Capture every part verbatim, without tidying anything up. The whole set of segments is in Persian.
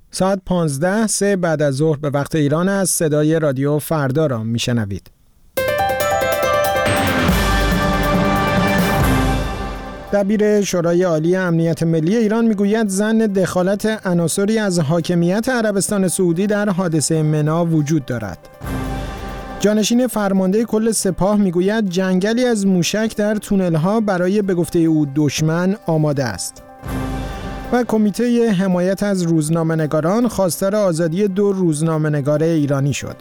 ساعت پانزده سه بعد از ظهر به وقت ایران است. صدای رادیو فردا را میشنوید. دبیر شورای عالی امنیت ملی ایران میگوید ظن دخالت عناصری از حاکمیت عربستان سعودی در حادثه منی وجود دارد. جانشین فرمانده کل سپاه میگوید جنگلی از موشک در تونل‌ها برای به گفته او دشمن آماده است. و کمیته حمایت از روزنامه‌نگاران خواستار آزادی دو روزنامه‌نگار ایرانی شد.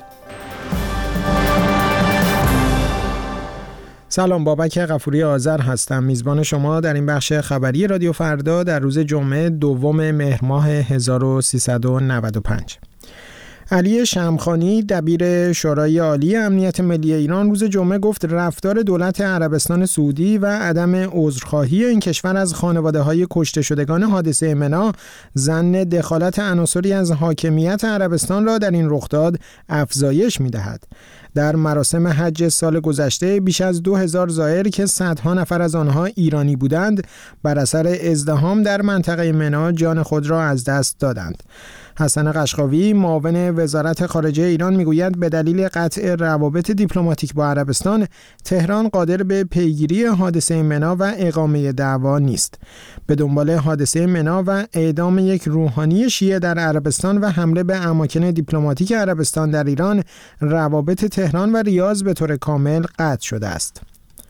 سلام، بابک غفوری آذر هستم، میزبان شما در این بخش خبری رادیو فردا در روز جمعه دوم مهر ماه هزار و سیصد و نود و پنج. علی شمخانی دبیر شورای عالی امنیت ملی ایران روز جمعه گفت رفتار دولت عربستان سعودی و عدم عذرخواهی این کشور از خانواده‌های کشته شدگان حادثه منی ظن دخالت عناصری از حاکمیت عربستان را در این رخداد افزایش می‌دهد. در مراسم حج سال گذشته بیش از دو هزار زائر که صدها نفر از آنها ایرانی بودند بر اثر ازدحام در منطقه منی جان خود را از دست دادند. حسن قشقاوی معاون وزارت خارجه ایران میگوید به دلیل قطع روابط دیپلماتیک با عربستان تهران قادر به پیگیری حادثه منی و اقامه دعوا نیست. به دنبال حادثه منی و اعدام یک روحانی شیعه در عربستان و حمله به اماکن دیپلماتیک عربستان در ایران روابط تهران و ریاض به طور کامل قطع شده است.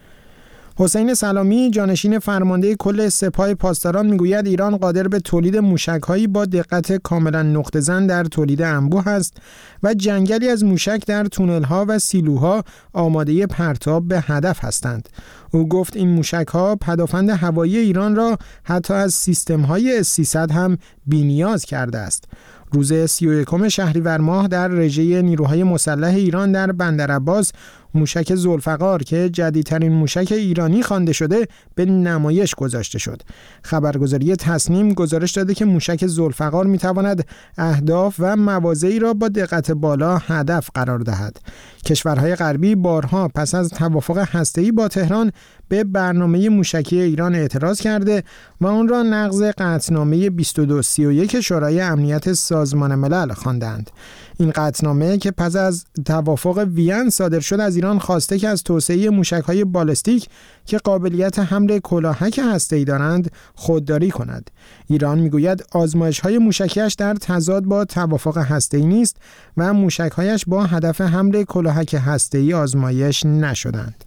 حسین سلامی جانشین فرمانده کل سپاه پاسداران میگوید ایران قادر به تولید موشک‌هایی با دقت کاملا نقطه‌زن در تولید انبوه است و جنگلی از موشک در تونل‌ها و سیلوها آماده پرتاب به هدف هستند. او گفت این موشک‌ها پدافند هوایی ایران را حتی از سیستم‌های اس سیصد هم بی‌نیاز کرده است. روز سی و یکم شهریور ماه در رژه نیروهای مسلح ایران در بندرعباس موشک ذوالفقار که جدیدترین موشک ایرانی خوانده شده به نمایش گذاشته شد. خبرگزاری تصنیم گزارش داده که موشک ذوالفقار میتواند اهداف و مواضعی را با دقت بالا هدف قرار دهد. کشورهای غربی بارها پس از توافق هسته‌ای با تهران به برنامه موشکی ایران اعتراض کرده و آن را نقض قطعنامه بیست و دو سی و یک شورای امنیت سازمان ملل خواندند. این قطعنامه که پس از توافق وین صادر شد از ایران خواسته که از توسعه موشک‌های بالستیک که قابلیت حمل کلاهک هسته‌ای دارند خودداری کند. ایران میگوید آزمایش‌های موشکیش در تضاد با توافق هسته‌ای نیست و موشک‌هایش با هدف حمل کلاهک هسته‌ای آزمایش نشدند.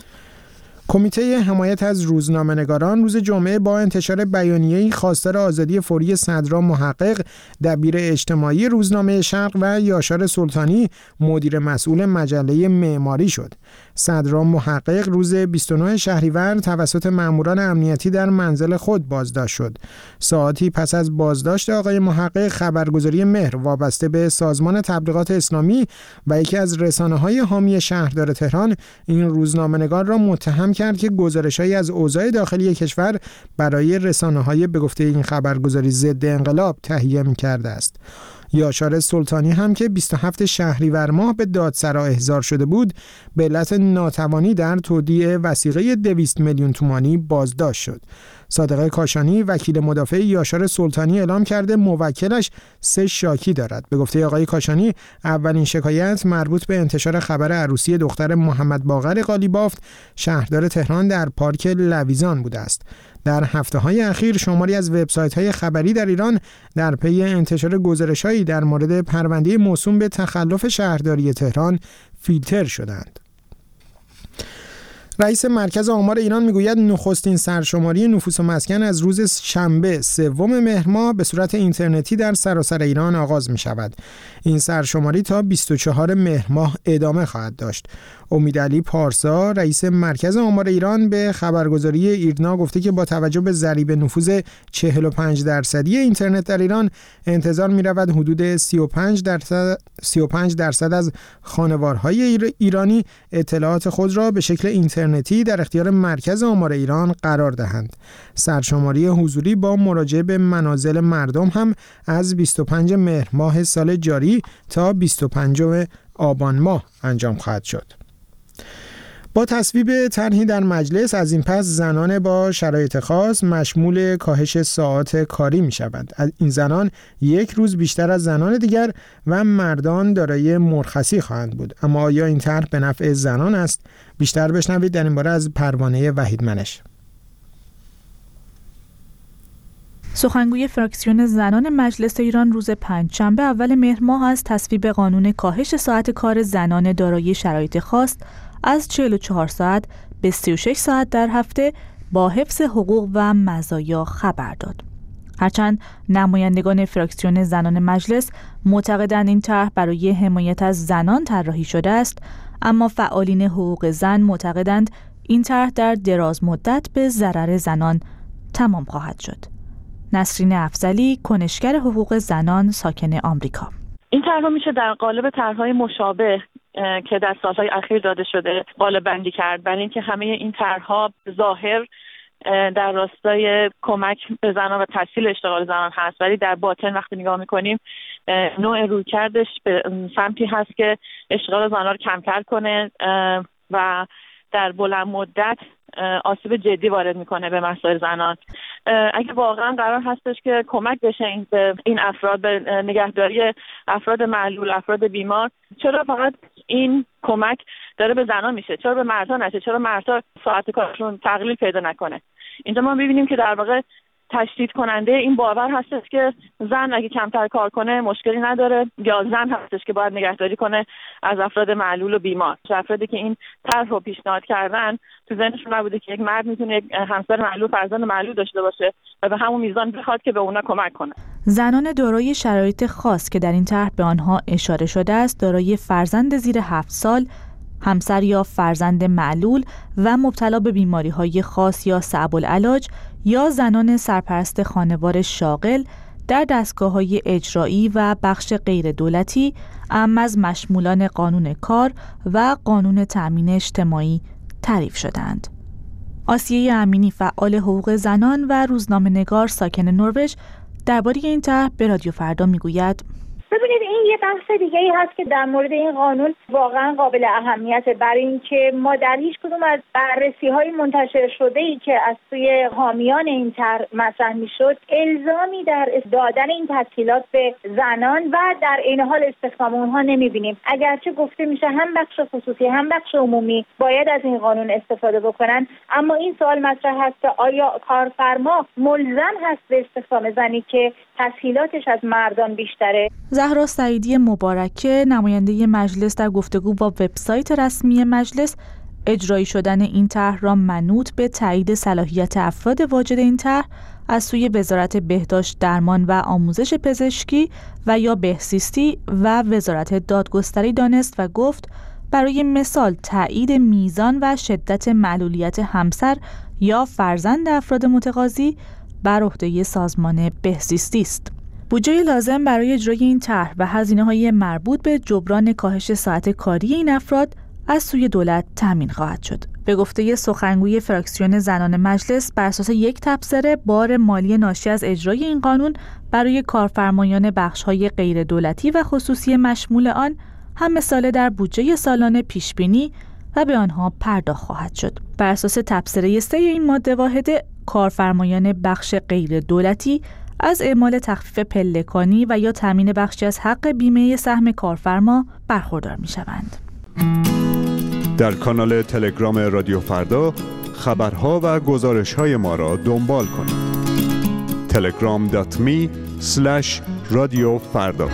کمیته حمایت از روزنامه‌نگاران روز جمعه با انتشار بیانیه‌ای خواستار آزادی فوری صدرام محقق دبیر اجتماعی روزنامه شرق و یاشار سلطانی مدیر مسئول مجله معماری شد. صدرام محقق روز بیست و نه شهریور توسط ماموران امنیتی در منزل خود بازداشت شد. ساعتی پس از بازداشت آقای محقق خبرگزاری مهر وابسته به سازمان تبلیغات اسلامی و یکی از رسانه‌های حامی شهردار تهران این روزنامه‌نگار را متهم کرد که گزارش‌هایی از اوضاع داخلی کشور برای رسانه‌های به گفته این خبرگزاری ضد انقلاب تهیه می‌کرده است. یاشار سلطانی هم که بیست و هفتم شهریور ماه به دادسرا احضار شده بود به علت ناتوانی در تودیع وثیقه دویست میلیون تومانی بازداشت شد. صادق کاشانی وکیل مدافع یاشار سلطانی اعلام کرده موکلش سه شاکی دارد. به گفته آقای کاشانی اولین شکایت مربوط به انتشار خبر عروسی دختر محمد باقر قالیبافت شهردار تهران در پارک لویزان بوده است. در هفته‌های اخیر شماری از وبسایت‌های خبری در ایران در پی انتشار گزارش‌هایی در مورد پرونده موسوم به تخلف شهرداری تهران فیلتر شدند. رئیس مرکز آمار ایران میگوید نخستین سرشماری نفوس و مسکن از روز شنبه سوم مهر ماه به صورت اینترنتی در سراسر ایران آغاز می شود. این سرشماری تا بیست و چهارم مهر ماه ادامه خواهد داشت. امیدعلی پارسا رئیس مرکز آمار ایران به خبرگزاری ایرنا گفته که با توجه به ضریب نفوذ چهل و پنج درصدی اینترنت در ایران انتظار می رود حدود سی و پنج درصد سی و پنج درصد از خانوارهای ایرانی اطلاعات خود را به شکل اینترنتی در اختیار مرکز آمار ایران قرار دهند. سرشماری حضوری با مراجعه به منازل مردم هم از بیست و پنجم مهر ماه سال جاری تا بیست و پنجم آبان ماه انجام خواهد شد. با تصویب طرحی در مجلس از این پس زنان با شرایط خاص مشمول کاهش ساعات کاری می شوند. این زنان یک روز بیشتر از زنان دیگر و مردان دارای مرخصی خواهند بود. اما آیا این طرح به نفع زنان است؟ بیشتر بشنوید در این باره از پروانه وحیدمنش. سخنگوی فراکسیون زنان مجلس ایران روز پنجشنبه اول مهر ماه از تصویب قانون کاهش ساعت کار زنان دارای شرایط خاص از چهل و چهار ساعت به سی و شش ساعت در هفته با حفظ حقوق و مزایا خبر داد. هرچند نمایندگان فراکسیون زنان مجلس معتقدند این طرح برای حمایت از زنان طراحی شده است، اما فعالین حقوق زن معتقدند این طرح در دراز مدت به ضرر زنان تمام خواهد شد. نسرین افضلی، کنشگر حقوق زنان ساکن آمریکا: این طرح میشه در قالب طرح‌های مشابه که در سالهای اخیر داده شده قالب بندی کرد، برای اینکه همه این طرح‌ها ظاهر در راستای کمک به زنان و تسهیل اشتغال زنان هست، ولی در باطن وقتی نگاه میکنیم نوع رویکردش به سمتی هست که اشتغال زنان رو کمتر کنه و در بلند مدت آسیب جدی وارد میکنه به مسائل زنان. اگه واقعا قرار هستش که کمک بشه این به این افراد، به نگهداری افراد معلول، افراد بیمار، چرا فقط این کمک داره به زنان میشه؟ چرا به مردها نشه؟ چرا مردها ساعت کارشون تقلیل پیدا نکنه؟ اینجا ما میبینیم که در واقع تشدید کننده این باور هستش که زن اگه کمتر کار کنه مشکلی نداره، یا زن هستش که باید نگهداری کنه از افراد معلول و بیمار. افرادی که این طرح رو پیشنهاد کردن تو ذهنشون نبوده که یک مرد میتونه یک همسر معلول، فرزند معلول داشته باشه و به همون میزان بخواد که به اونا کمک کنه. زنان دارای شرایط خاص که در این طرح به آنها اشاره شده است، دارای فرزند زیر هفت سال، همسر یا فرزند معلول و مبتلا به بیماری‌های خاص یا صعب العلاج، یا زنان سرپرست خانوار شاغل در دستگاه‌های اجرایی و بخش غیر دولتی، اما از مشمولان قانون کار و قانون تأمین اجتماعی تعریف شدند. آسیه امینی، فعال حقوق زنان و روزنامه‌نگار ساکن نروژ، درباره این طرح به رادیو فردا میگوید: ببینید، این یه بحث دیگه ای هست که در مورد این قانون واقعا قابل اهمیته، برای اینکه ما در هیچ کدوم از بررسی های منتشر شده ای که از سوی حامیان این طرح مطرح میشد الزامی در دادن این تسهیلات به زنان و در این حال استخدام اونها نمیبینیم. اگرچه گفته میشه هم بخش خصوصی هم بخش عمومی باید از این قانون استفاده بکنن، اما این سوال مطرح هست که آیا کارفرما ملزم هست به استخدام زنی که تسهیلاتش از مردان بیشتره؟ زهرا سعیدی مبارکه، نماینده مجلس، در گفتگو با وبسایت رسمی مجلس اجرایی شدن این طرح را منوط به تایید صلاحیت افراد واجد این طرح از سوی وزارت بهداشت، درمان و آموزش پزشکی و یا بهزیستی و وزارت دادگستری دانست و گفت برای مثال تایید میزان و شدت معلولیت همسر یا فرزند افراد متقاضی بر عهده سازمان بهزیستی است. بودجه لازم برای اجرای این طرح و هزینه‌های مربوط به جبران کاهش ساعت کاری این افراد از سوی دولت تامین خواهد شد. به گفته سخنگوی فراکسیون زنان مجلس، بر اساس یک تبصره بار مالی ناشی از اجرای این قانون برای کارفرمایان بخش‌های غیر دولتی و خصوصی مشمول آن هم مثال در بودجه سالانه پیش‌بینی و به آنها پرداخت خواهد شد. بر اساس تبصره سه این ماده واحده، کارفرمایان بخش غیر دولتی از اعمال تخفیف پلکانی و یا تامین بخشی از حق بیمه سهم کارفرما برخوردار می‌شوند. در کانال تلگرام رادیو فردا خبرها و گزارش‌های ما را دنبال کنید. تلگرام دات می اسلش رادیو فردا.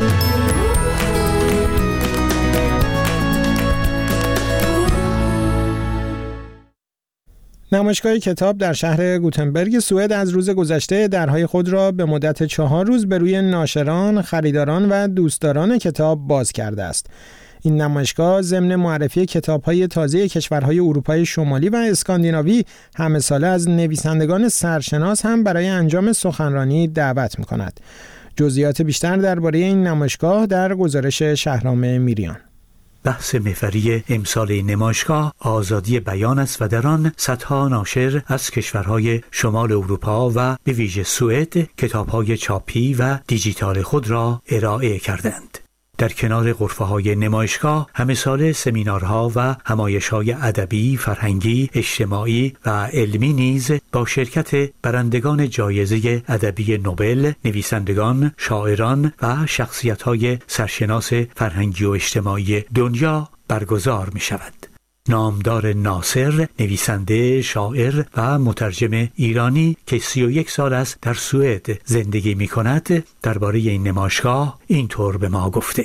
نمایشگاه کتاب در شهر گوتنبرگ سوئد از روز گذشته درهای خود را به مدت چهار روز به روی ناشران، خریداران و دوستداران کتاب باز کرده است. این نمایشگاه ضمن معرفی کتاب‌های تازه کشورهای اروپای شمالی و اسکاندیناوی همه ساله از نویسندگان سرشناس هم برای انجام سخنرانی دعوت می‌کند. جزئیات بیشتر درباره این نمایشگاه در گزارش شهرام میریان. بحث محوری امسال این نمایشگاه آزادی بیان است و در آن صدها ناشر از کشورهای شمال اروپا و به ویژه سوئد کتاب‌های چاپی و دیجیتال خود را ارائه کردند. در کنار غرفه‌های نمایشگاه همه ساله سمینارها و همایش‌های ادبی، فرهنگی، اجتماعی و علمی نیز با شرکت برندگان جایزه ادبی نوبل، نویسندگان، شاعران و شخصیت‌های سرشناس فرهنگی و اجتماعی دنیا برگزار می‌شود. نامدار ناصر، نویسنده، شاعر و مترجم ایرانی که سی و یک سال است در سوئد زندگی می‌کند، درباره این نمایشگاه اینطور به ما گفته: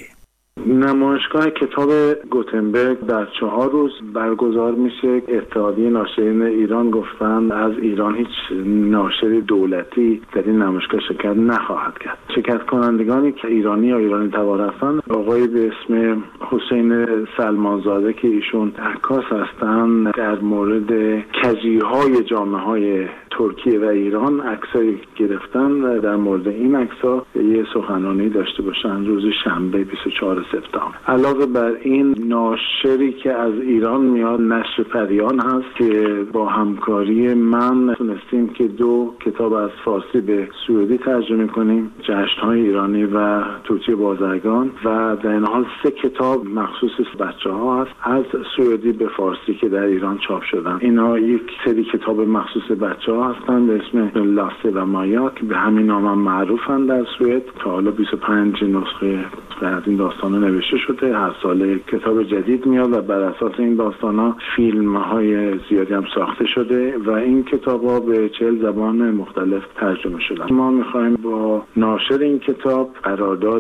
نمایشگاه کتاب گوتنبرگ در چهار روز برگزار میشه. اتحادیه ناشرین ایران گفتن از ایران هیچ ناشر دولتی در این نمایشگاه شرکت نخواهد کرد. شرکت کنندگانی که ایرانی یا ایرانی تبار هستند، آقای به اسم حسین سلمانزاده که ایشون عکاس هستند، در مورد کجی‌های جامعه‌های ترکیه و ایران عکسایی گرفتن و در مورد این عکس‌ها یه سخنرانی داشته باشن روز شنبه بیست و چهارم سپتامبر. علاوه بر این، ناشری که از ایران میاد نشر پریان هست که با همکاری من تونستیم که دو کتاب از فارسی به سوئدی ترجمه کنیم، جشن‌های ایرانی و توتی بازرگان، و در این حال سه کتاب مخصوص بچه‌ها هست از سوئدی به فارسی که در ایران چاپ شدن. اینا یک سری کتاب مخصوص بچه‌ها هستند به اسم لاسه و مایا که به همین نام هم معروفن در سوئد. تا حالا بیست و پنج نسخه از این داستانا نوشته شده. هر سال کتاب جدید میاد و بر اساس این داستانا فیلم‌های زیادی هم ساخته شده و این کتاب‌ها به چهل زبان مختلف ترجمه شدن. ما می‌خوایم با ناشر این کتاب قرارداد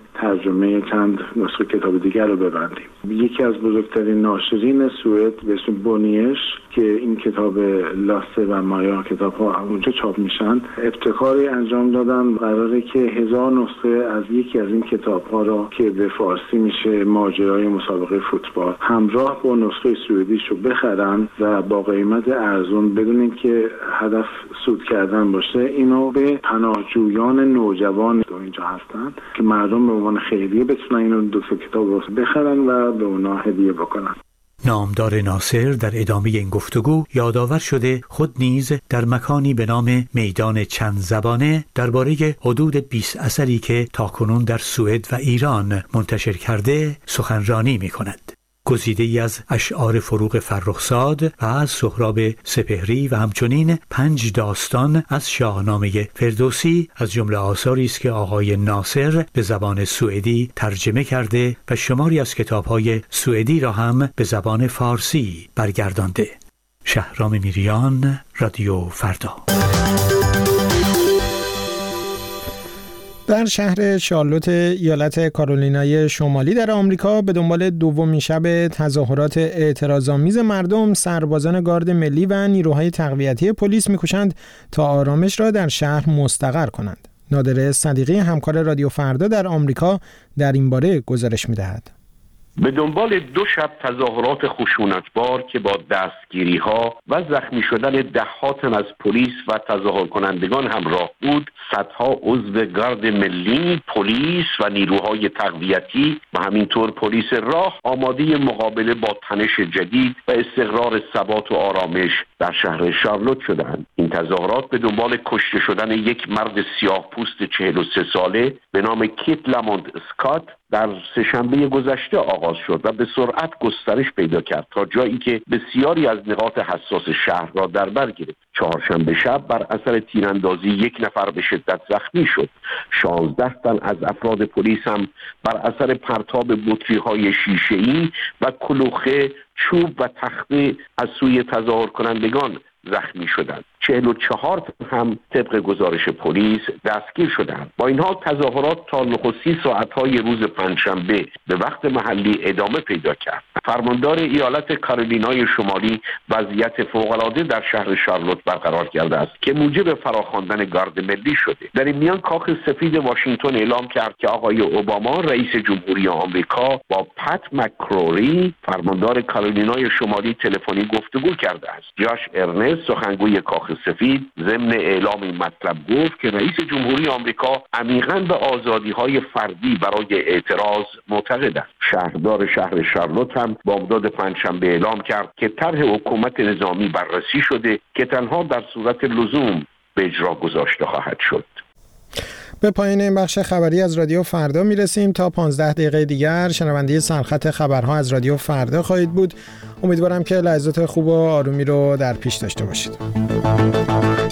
ترجمه چند نسخه کتاب دیگر رو ببندیم. یکی از بزرگترین ناشرین سوئد به اسم بونیش که این کتاب لاسه و مایا کتاب‌ها اونجا چاپ میشن، ابتکاری انجام دادن. قراره که هزار نسخه از یکی از این کتاب‌ها را که به فارسی میشه ماجرای مسابقه فوتبال، همراه با نسخه سوئدیش رو بخرن و با قیمت ارزون، بدون اینکه هدف سود کردن باشه، اینو به پناهجویان نوجوان که اینجا هستن که مردم به عنوان خیریه بتونن اینو دو تا کتاب رو بخرن و به اونا هدیه بکنن. نامدار ناصر در ادامه این گفتگو یادآور شده خود نیز در مکانی به نام میدان چند زبانه درباره حدود بیست اثری که تاکنون در سوئد و ایران منتشر کرده سخنرانی می کند. گزیده ای از اشعار فروغ فرخزاد و از سهراب سپهری و همچنین پنج داستان از شاهنامه فردوسی از جمله آثاری است که آقای ناصر به زبان سوئدی ترجمه کرده و شماری از کتاب‌های سوئدی را هم به زبان فارسی برگردانده. شهرام میریان، رادیو فردا. در شهر شارلوت ایالت کارولینای شمالی در آمریکا به دنبال دومین شب تظاهرات اعتراض‌آمیز مردم، سربازان گارد ملی و نیروهای تقویتی پلیس می‌کوشند تا آرامش را در شهر مستقر کنند. نادر صدیقی همکار رادیو فردا در آمریکا در این باره گزارش می‌دهد. به دنبال دو شب تظاهرات خشونتبار که با دستگیری‌ها و زخمی شدن ده‌ها تن از پلیس و تظاهر کنندگان همراه بود، صدها عضو گارد ملی، پلیس و نیروهای تقویتی و همینطور پلیس راه آماده مقابله با تنش جدید و استقرار ثبات و آرامش در شهر شارلوت شدند. این تظاهرات به دنبال کشته شدن یک مرد سیاه‌پوست چهل و سه ساله به نام کیت لامونت اسکات در سه‌شنبه گذشته آغاز شد و به سرعت گسترش پیدا کرد تا جایی که بسیاری از نقاط حساس شهر را در بر گرفت. چهارشنبه شب بر اثر تیراندازی یک نفر به شدت زخمی شد. شانزده تن از افراد پلیس هم بر اثر پرتاب بطری‌های شیشه‌ای و کلوخه، چوب و تخته از سوی تظاهر کنندگان زخمی شدند. چهل و چهار هم طبق گزارش پلیس دستگیر شدند. با این حال تظاهرات تا نخستی ساعت‌های روز پنجشنبه به وقت محلی ادامه پیدا کرد. فرماندار ایالت کارولینای شمالی وضعیت فوق‌العاده در شهر شارلوت برقرار کرده است که موجب فراخواندن گارد ملی شده. در این میان کاخ سفید واشنگتن اعلام کرد که آقای اوباما رئیس جمهوری آمریکا با پت مکروری فرماندار کارولینای شمالی تلفنی گفتگو کرده است. جاش ارنست سخنگوی کاخ سفید ضمن اعلام این مطلب گفت که رئیس جمهوری آمریکا عمیقاً به آزادی‌های فردی برای اعتراض معتقد است. شهردار شهر شارلوت هم بامداد پنجشنبه اعلام کرد که طرح حکومت نظامی بررسی شده که تنها در صورت لزوم به اجرا گذاشته خواهد شد. به پایان این بخش خبری از رادیو فردا میرسیم. تا پانزده دقیقه دیگر شنونده سرخط خبرها از رادیو فردا خواهید بود. امیدوارم که لحظات خوب و آرومی رو در پیش داشته باشید.